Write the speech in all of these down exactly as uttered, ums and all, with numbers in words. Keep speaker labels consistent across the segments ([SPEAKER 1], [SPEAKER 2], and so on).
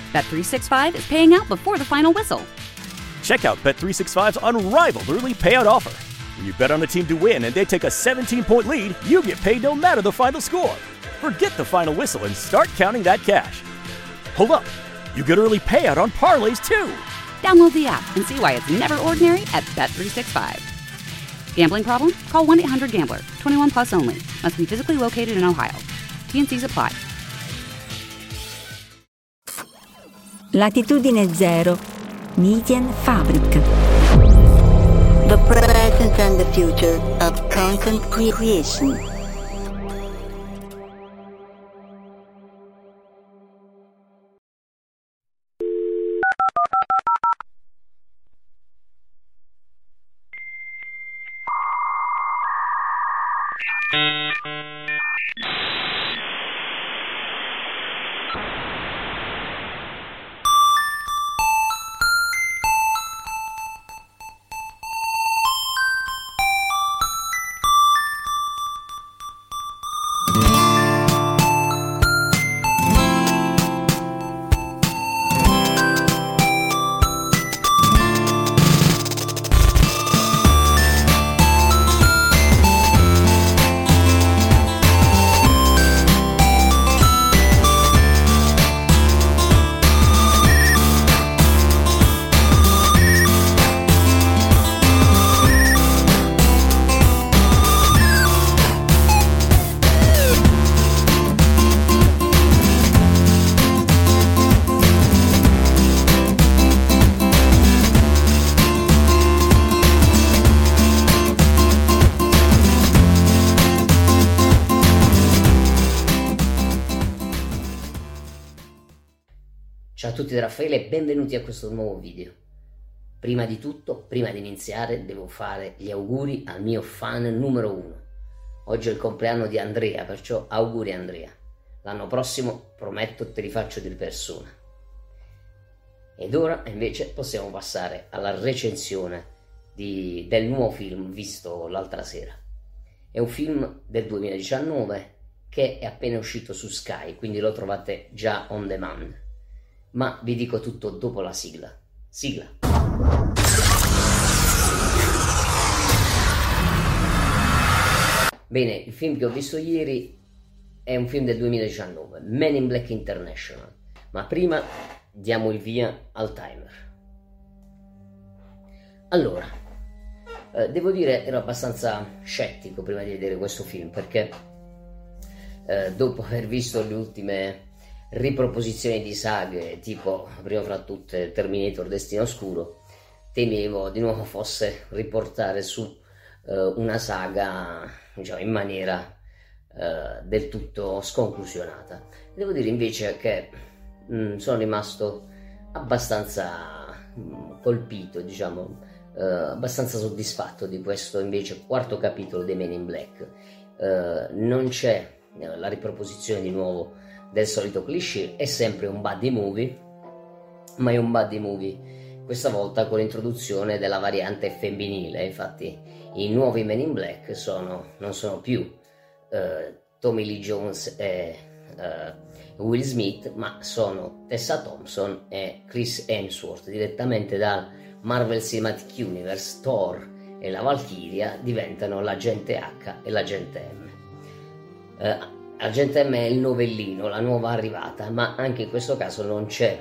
[SPEAKER 1] Bet three sixty-five is paying out before the final whistle.
[SPEAKER 2] Check out Bet three sixty-five's unrivaled early payout offer. When you bet on a team to win and they take a seventeen-point lead, you get paid no matter the final score. Forget the final whistle and start counting that cash. Hold up. You get early payout on parlays, too.
[SPEAKER 1] Download the app and see why it's never ordinary at Bet three sixty-five. Gambling problem? Call one eight hundred gambler. twenty-one plus only. Must be physically located in Ohio. T and C's apply.
[SPEAKER 3] Latitudine zero. Median Fabric.
[SPEAKER 4] The present and the future of content creation.
[SPEAKER 5] Ciao a tutti da Raffaele e benvenuti a questo nuovo video. Prima di tutto, prima di iniziare, devo fare gli auguri al mio fan numero uno. Oggi è il compleanno di Andrea, perciò auguri Andrea. L'anno prossimo prometto te li faccio di persona. Ed ora invece possiamo passare alla recensione di, del nuovo film visto l'altra sera. È un film del duemiladiciannove che è appena uscito su Sky, quindi lo trovate già on demand. Ma vi dico tutto dopo la sigla. Sigla. Bene, il film che ho visto ieri è un film del duemiladiciannove, Men in Black International. Ma prima diamo il via al timer. Allora, eh, devo dire ero abbastanza scettico prima di vedere questo film, perché eh, dopo aver visto le ultime riproposizioni di saghe tipo, prima fra tutte, Terminator Destino Oscuro, temevo di nuovo fosse riportare su eh, una saga, diciamo, in maniera eh, del tutto sconclusionata. Devo dire invece che mh, sono rimasto abbastanza mh, colpito, diciamo, eh, abbastanza soddisfatto di questo invece quarto capitolo dei Men in Black. Eh, non c'è eh, la riproposizione di nuovo del solito cliché, è sempre un buddy movie, ma è un buddy movie questa volta con l'introduzione della variante femminile. Infatti i nuovi Men in Black sono, non sono più uh, Tommy Lee Jones e uh, Will Smith, ma sono Tessa Thompson e Chris Hemsworth, direttamente dal Marvel Cinematic Universe. Thor e la Valchiria diventano l'agente H e l'agente M. Uh, Agente M è il novellino, la nuova arrivata, ma anche in questo caso non c'è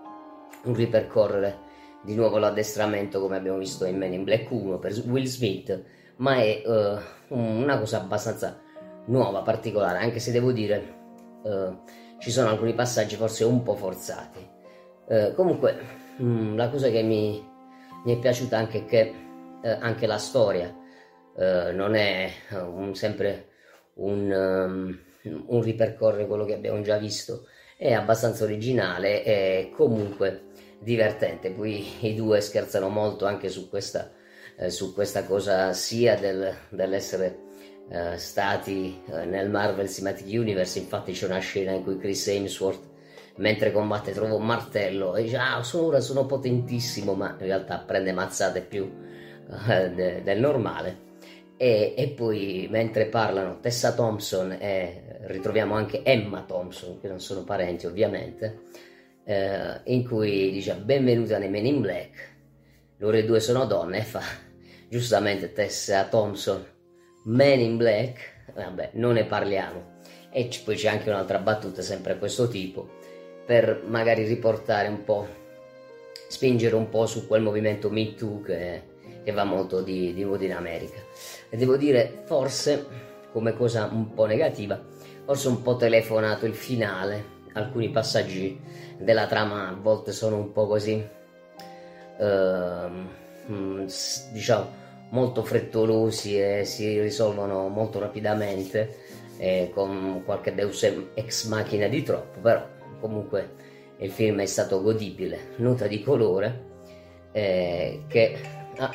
[SPEAKER 5] un ripercorrere di nuovo l'addestramento come abbiamo visto in Men in Black uno per Will Smith, ma è uh, una cosa abbastanza nuova, particolare, anche se devo dire uh, ci sono alcuni passaggi forse un po' forzati. Uh, comunque mh, la cosa che mi, mi è piaciuta anche è che uh, anche la storia uh, non è uh, un, sempre un... Um, un ripercorrere quello che abbiamo già visto, è abbastanza originale e comunque divertente. Poi i due scherzano molto anche su questa, eh, su questa cosa sia del, dell'essere eh, stati eh, nel Marvel Cinematic Universe. Infatti c'è una scena in cui Chris Hemsworth mentre combatte trova un martello e dice ah sono, ora sono potentissimo, ma in realtà prende mazzate più eh, de, del normale. E, e poi mentre parlano Tessa Thompson e ritroviamo anche Emma Thompson, che non sono parenti ovviamente, eh, in cui dice benvenuta nei Men in Black, loro e due sono donne, e fa giustamente Tessa Thompson, Men in Black, vabbè, non ne parliamo. E poi c'è anche un'altra battuta sempre a questo tipo, per magari riportare un po', spingere un po' su quel movimento Me Too che, che va molto di, di moda in America. E devo dire, forse, come cosa un po' negativa, forse un po' telefonato il finale, alcuni passaggi della trama a volte sono un po' così, ehm, diciamo, molto frettolosi e si risolvono molto rapidamente, eh, con qualche deus ex machina di troppo, però comunque il film è stato godibile. Nota di colore, eh, che ah,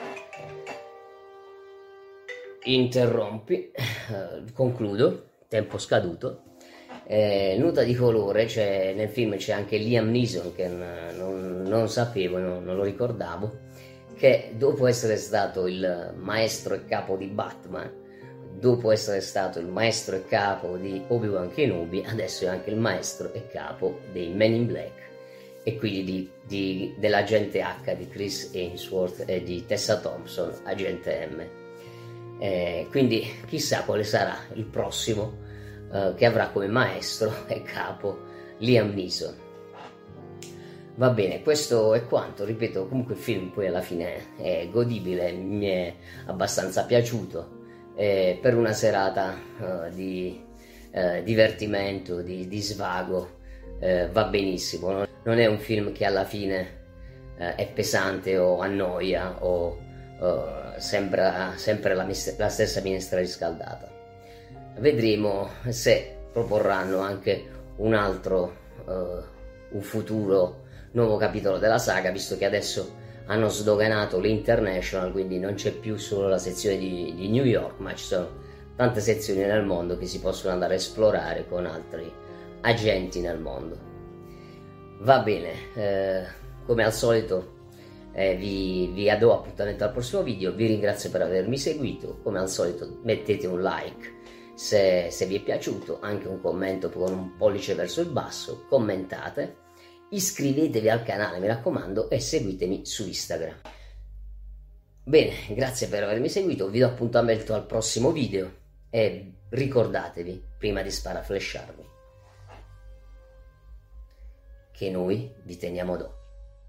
[SPEAKER 5] interrompi, eh, concludo, tempo scaduto. Eh, nota di colore, cioè, nel film c'è anche Liam Neeson, che non, non sapevo, non, non lo ricordavo, che dopo essere stato il maestro e capo di Batman, dopo essere stato il maestro e capo di Obi-Wan Kenobi, adesso è anche il maestro e capo dei Men in Black, e quindi di, di, dell'agente H di Chris Hemsworth e di Tessa Thompson, agente M. Eh, quindi chissà quale sarà il prossimo eh, che avrà come maestro e capo Liam Neeson. Va bene, questo è quanto. Ripeto, comunque il film poi alla fine è godibile, mi è abbastanza piaciuto, eh, per una serata uh, di uh, divertimento, di, di svago, uh, va benissimo. Non, non è un film che alla fine uh, è pesante o annoia o uh, sembra sempre la, la stessa minestra riscaldata. Vedremo se proporranno anche un altro, uh, un futuro nuovo capitolo della saga, visto che adesso hanno sdoganato l'International, quindi non c'è più solo la sezione di, di New York, ma ci sono tante sezioni nel mondo che si possono andare a esplorare con altri agenti nel mondo. Va bene, eh, come al solito eh, vi, vi do appuntamento al prossimo video, vi ringrazio per avermi seguito, come al solito mettete un like se, se vi è piaciuto, anche un commento con un pollice verso il basso, commentate, iscrivetevi al canale, mi raccomando, e seguitemi su Instagram. Bene, grazie per avermi seguito, vi do appuntamento al prossimo video e ricordatevi, prima di sparaflesciarmi, che noi vi teniamo d'occhio.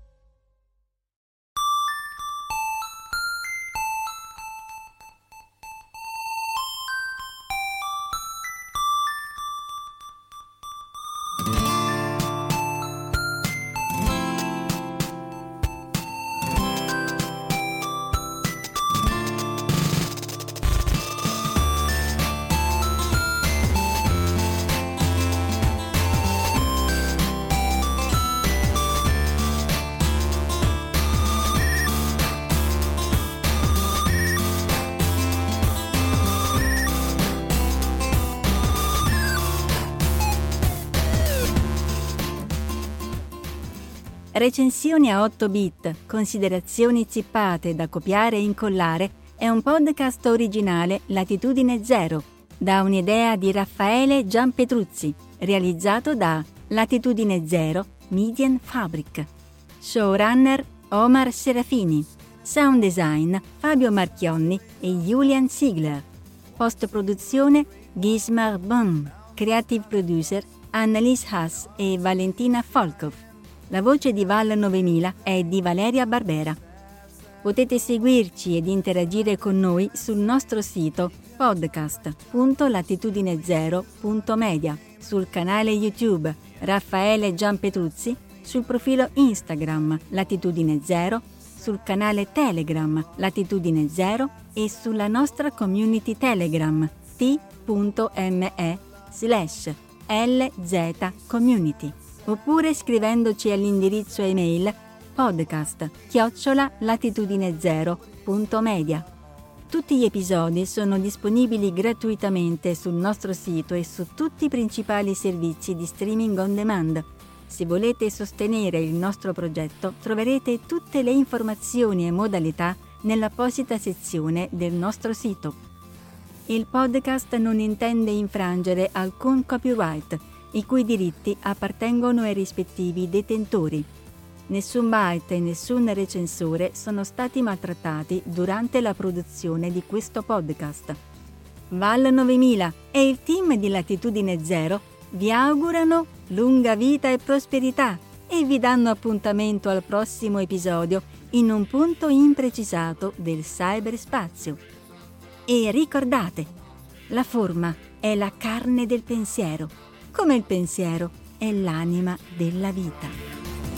[SPEAKER 3] Recensioni a otto bit, considerazioni zippate da copiare e incollare è un podcast originale Latitudine Zero, da un'idea di Raffaele Gianpetruzzi, realizzato da Latitudine Zero Media Fabric. Showrunner Omar Serafini. Sound design Fabio Marchionni e Julian Ziegler. Post-produzione Gismar Bum. Creative producer Annalise Haas e Valentina Volkov. La voce di Val novemila è di Valeria Barbera. Potete seguirci ed interagire con noi sul nostro sito podcast punto latitudine zero punto media, sul canale YouTube Raffaele Gianpetruzzi, sul profilo Instagram Latitudine Zero, sul canale Telegram Latitudine Zero e sulla nostra community Telegram t.me slash lz community. Oppure scrivendoci all'indirizzo email podcast chiocciola latitudine zero punto media. Tutti gli episodi sono disponibili gratuitamente sul nostro sito e su tutti i principali servizi di streaming on demand. Se volete sostenere il nostro progetto, troverete tutte le informazioni e modalità nell'apposita sezione del nostro sito. Il podcast non intende infrangere alcun copyright i cui diritti appartengono ai rispettivi detentori. Nessun byte e nessun recensore sono stati maltrattati durante la produzione di questo podcast. Val novemila e il team di Latitudine Zero vi augurano lunga vita e prosperità e vi danno appuntamento al prossimo episodio in un punto imprecisato del cyberspazio. E ricordate, la forma è la carne del pensiero, come il pensiero è l'anima della vita.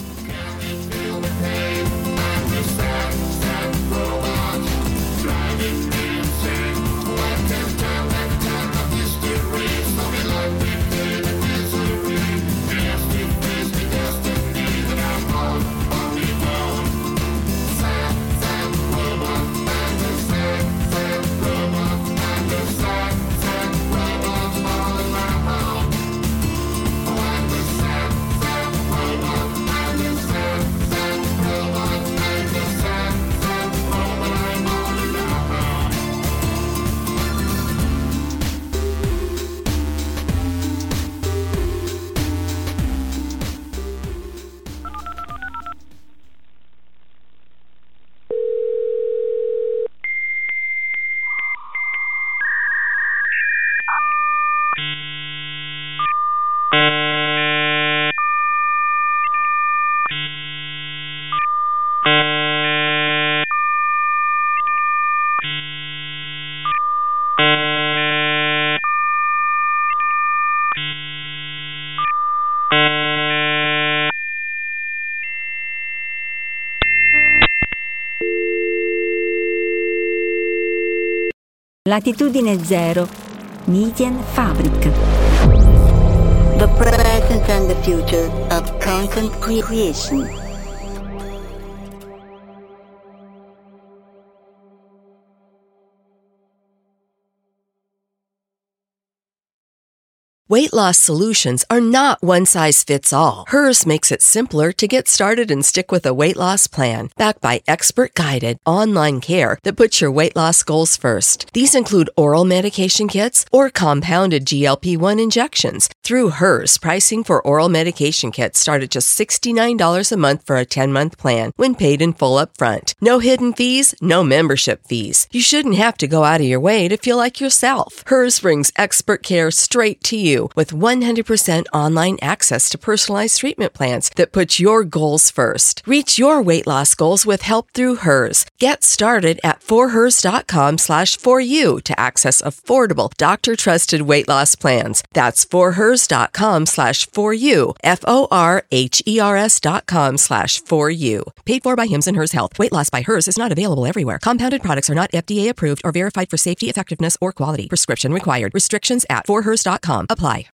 [SPEAKER 3] Latitudine Zero, Medienfabrik.
[SPEAKER 4] The present and the future of content creation.
[SPEAKER 6] Weight loss solutions are not one size fits all. Hers makes it simpler to get started and stick with a weight loss plan, backed by expert-guided online care that puts your weight loss goals first. These include oral medication kits or compounded G L P one injections. Through Hers, pricing for oral medication kits start at just sixty-nine dollars a month for a ten-month plan when paid in full upfront. No hidden fees, no membership fees. You shouldn't have to go out of your way to feel like yourself. Hers brings expert care straight to you with one hundred percent online access to personalized treatment plans that put your goals first. Reach your weight loss goals with help through Hers. Get started at forhers.com slash for you to access affordable, doctor-trusted weight loss plans. That's forhers.com slash for you, F-O-R-H-E-R-S dot com slash for you. Paid for by Hims and Hers Health. Weight loss by Hers is not available everywhere. Compounded products are not F D A approved or verified for safety, effectiveness, or quality. Prescription required. Restrictions at forhers dot com apply.